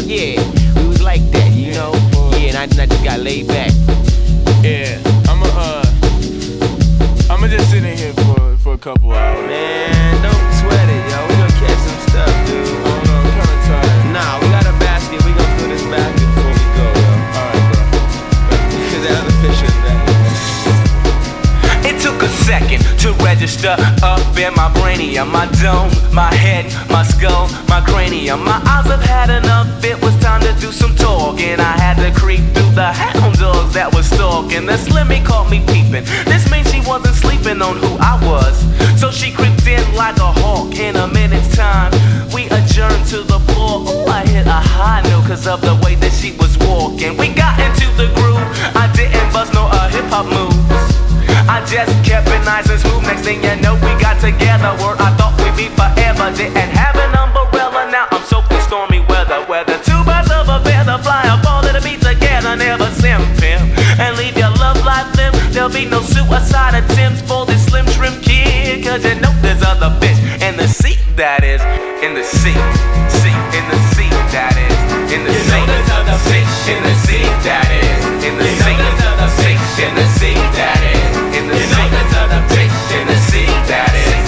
stuff, yeah. We was like that, you know? Yeah, and I just got laid back. Yeah, I'ma just sit in here for a couple hours. Man, don't sweat it, yo. We gonna catch some stuff, dude. I don't know, I'm kinda tired. Nah, we got a basket. We gonna fill this basket before we go, yo. Alright, bro. Cause that other fish is back. It took a second to register up in my brainium, my dome, my head, my skull, my cranium. My eyes have had enough, it was time to do some talking. I had to creep through the hound dogs that was stalking. The Slimmy caught me peeping. This means she wasn't sleeping on who I was. So she creeped in like a hawk. In a minute's time, we adjourned to the floor. Ooh, I hit a high note cause of the way that she was walking. We got into the groove, I didn't bust no hip-hop moves. I just kept it nice and smooth. Next thing you know, we got together. Word, I thought we'd be forever. Didn't have an umbrella, now I'm soaking stormy weather. Whether two birds of a feather fly up all to the beat together. Never simping and leave your love life limp. There'll be no suicide attempts for this slim trim kid. Cause you know there's other fish in the sea, that is. In the sea, in the sea, that is. In the sea, there's other fish in the sea, that is. In the sea, there's other fish in the sea, that is. In the sea, there's other fish in the sea, that is.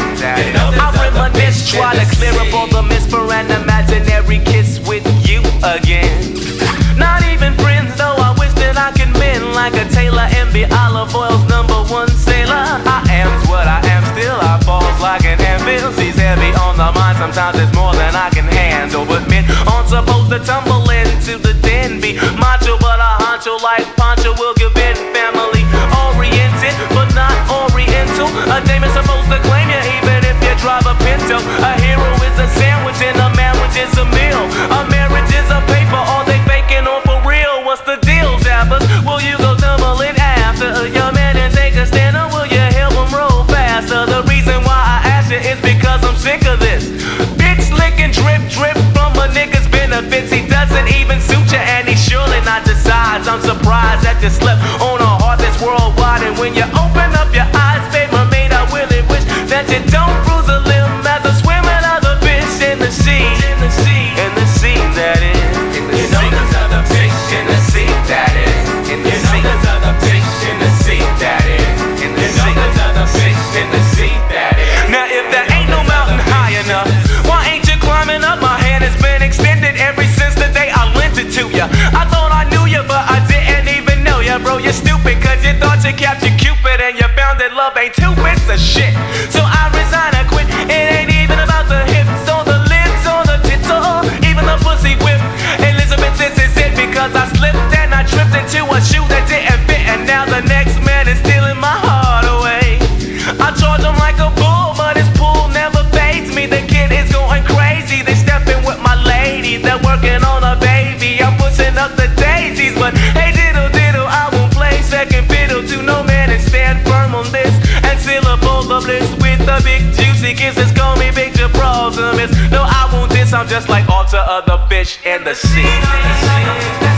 I reminisce, try to clear up all the myths for an imaginary kiss with you again. Not even friends, though I wish that I could mend like a Taylor Envy, Olive Oil's #1 sailor. I am's what I am, still I falls like an anvil. She's heavy on the mind, sometimes it's more than I can handle. But men aren't supposed to tumble into the den. Be macho, but a honcho like Pancho will give in. Family oriented, but not oriental. A dame is supposed to claim you even if you drive a Pinto. A hero is a sandwich and a manwich is a meal. A marriage is a paper, are they faking or for real? What's the deal, dappers? Will you go tumbling after your man and take a stand, or will you help him roll faster? The reason why I ask you is because I'm sick of this bitch licking drip drip from a nigga's benefits. He doesn't even suit you and he's surely not your size. I'm surprised that you slept on a heart that's worldwide. And when you open up your eyes, babe, mermaid, I really wish that you don't bruise a limb as a swimming other fish in the sea. In the sea, in the sea, that is. In the sea, there's other fish in the sea, that is. In the sea, there's other fish in the sea, that is. In the sea, there's other fish in the sea, that is. Now if there ain't no mountain high enough, why ain't you climbing up? My hand has been extended ever since the day I lent it to ya. I thought I knew ya, but I didn't even know ya. Bro, you're stupid cause you thought you captured Cupid and you found that love ain't two bits of shit. So I resign, I quit. It ain't even about the hips or the lips or the tits or even the pussy whip. Elizabeth, this is it because I slipped and I tripped into a shoe that didn't fit. And now the next man is stealing my heart away. I charge him like a bull, but his pool never fades me. The kid is going crazy. They stepping with my lady. They're working on a baby. I'm pushing up the daisies, but hey diddle diddle, I won't play second fiddle to no man and stand firm on this and seal up all the bliss with the big juicy kisses. Call me Big Gibraltar. No, I won't diss. I'm just like all the other fish in the sea.